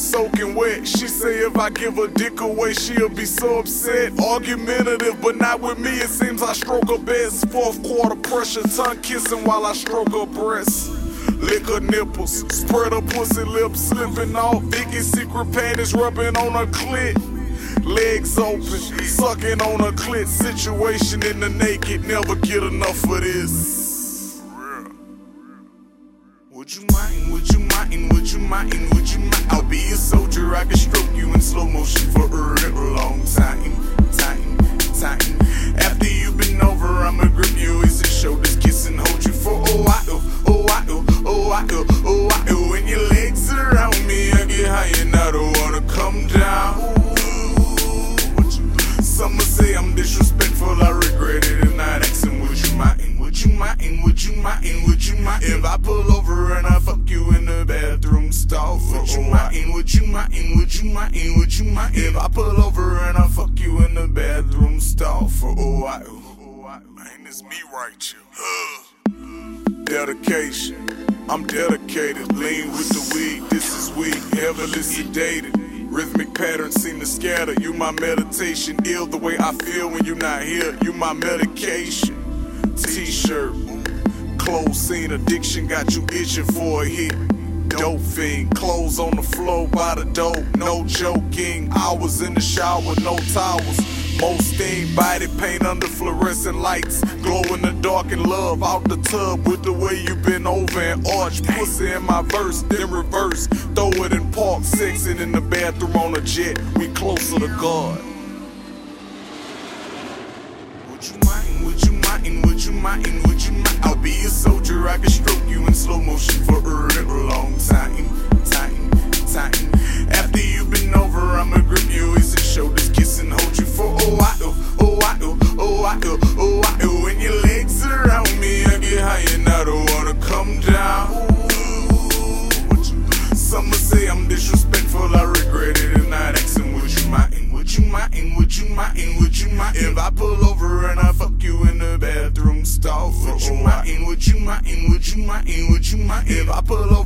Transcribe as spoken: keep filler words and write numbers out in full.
soaking wet. She say if I give her dick away, she'll be so upset. Argumentative, but not with me. It seems I stroke her best. Fourth quarter pressure, tongue kissing while I stroke her breasts. Lick her nipples, spread her pussy lips, slipping off. Vicky's secret panties rubbing on her clit. Legs open, sucking on her clit. Situation in the naked, never get enough of this. Would you mind, would you mind, would you mind, would you mind? I'll be a soldier, I can stroke you in slow motion for a real long time, time, time. After you've been over, I'ma grip your waist and shoulders, kiss and hold you for a while, a while, a while, a while. When your legs around me, I get high and I don't wanna come down. Some say I'm disrespectful, I regret it and not asking, would you mind, would you mind, would you mind, would you mind if I pull over and I fuck you in the bathroom stall for would you mind, would you mind, would you mind, would you mind if I pull over and I fuck you in the bathroom stall for a while? Man, it's me right here. Dedication, I'm dedicated, lean with the weed, this is weed, heavily sedated. Rhythmic patterns seem to scatter. You my meditation. Ill the way I feel when you're not here. You my medication. T-shirt, clothes scene addiction got you itching for a hit. Dope fiend, clothes on the floor by the dope. No joking. Hours in the shower, no towels. Most steam, body paint under fluorescent lights. Glow in the dark and love out the tub with the way you been over and arch. Pussy in my verse, then reverse. Throw it in park, sexing in the bathroom on a jet. We closer to God. Would you mind, would you mind, would you mind, would you mind? I'll be a soldier, I can stroke you in slow motion for a real long time, time, time. After you've been over, I'ma grip your waist and shoulders, kiss and hold you for a while, a while, a while, a while. When your legs around me, I get high and I don't wanna come down. Some say I'm disrespectful, I regret it and not asking, would you mind, would you mind, would you mind, would you mind if I pull over and I fuck you in the bathroom stall for a while? Would you mind, would you mind, would you mind if I pull over